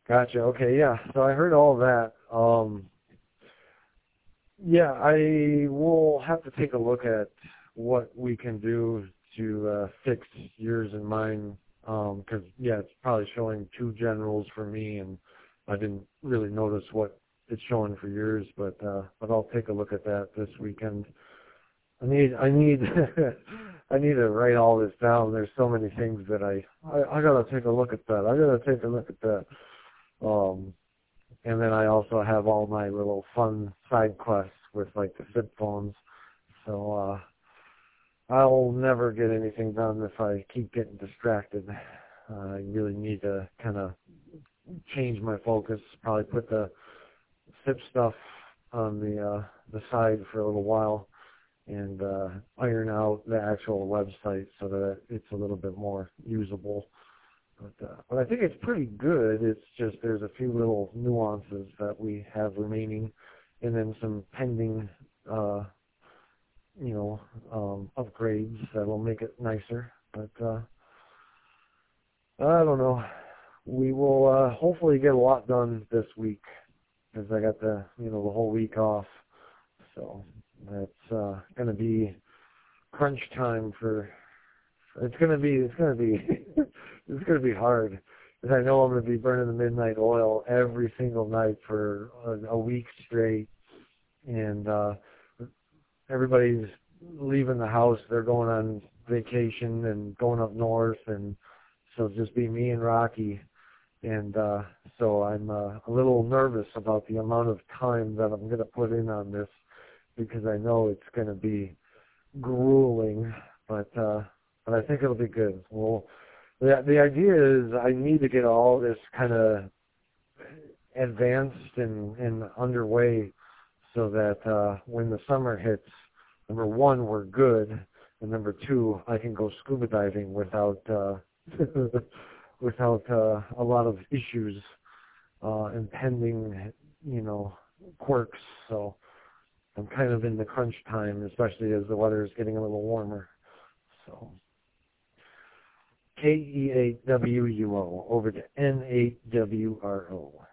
Gotcha. Okay, yeah. So I heard all that. Yeah, I will have to take a look at what we can do to fix yours and mine. Because yeah, it's probably showing two generals for me, and I didn't really notice what it's showing for yours. But I'll take a look at that this weekend. I need I need to write all this down. There's so many things that I gotta take a look at that. I gotta take a look at that. Um, and then I also have all my little fun side quests with like the flip phones. So I'll never get anything done if I keep getting distracted. I really need to kind of change my focus. Probably put the SIP stuff on the side for a little while and iron out the actual website so that it's a little bit more usable. But I think it's pretty good. It's just there's a few little nuances that we have remaining, and then some pending, uh, upgrades that will make it nicer. But I don't know. We will hopefully get a lot done this week because I got the whole week off. So that's going to be crunch time for. It's gonna be it's gonna be hard because I know I'm gonna be burning the midnight oil every single night for a week straight, and everybody's leaving the house. They're going on vacation and going up north, and so it'll just be me and Rocky. And so I'm a little nervous about the amount of time that I'm gonna put in on this because I know it's gonna be grueling, but I think it'll be good. Well, the idea is I need to get all this kind of advanced and underway so that when the summer hits, number one, we're good, and number two, I can go scuba diving without without a lot of issues and pending, quirks. So I'm kind of in the crunch time, especially as the weather is getting a little warmer. So KE8WUO over to N8WRO.